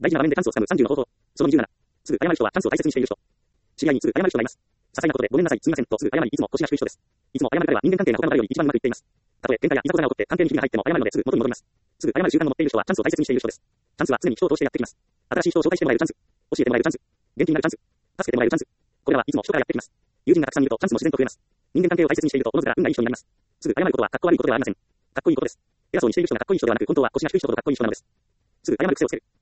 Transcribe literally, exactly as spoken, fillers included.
大事な場面でチャンスをつかむさんじゅうの方法。そのにじゅうなな。すぐ謝る人はチャンスを大切にしている人。知り合いにすぐ謝る人がいます。些細なことでごめんなさい、すみませんとすぐ謝り、いつも腰が低い人です。いつも謝る彼は人間関係が他の誰より一番うまくいっています。たとえ喧嘩やいざこざが起こって関係にひびが入っても謝るのですぐ元に戻ります。すぐ謝る習慣の持っている人はチャンスを大切にしている人です。チャンスは常に人を通してやってきます。新しい人を紹介してもらえるチャンス。教えてもらえるチャンス。元気になるチャンス。助けてもらえるチャンス。これはいつも人からやってきます。友人がたくさんいるとチャンスも自然と増えます。人間関係を大切にしているとおのずから運がいい人になります。すぐ謝ることはかっこ悪いことではありません。かっこいいことです。偉そうにしている人がかっこいい人ではなく、本当は腰が低い人ほどかっこいい人なのです。すぐ謝る癖をつける。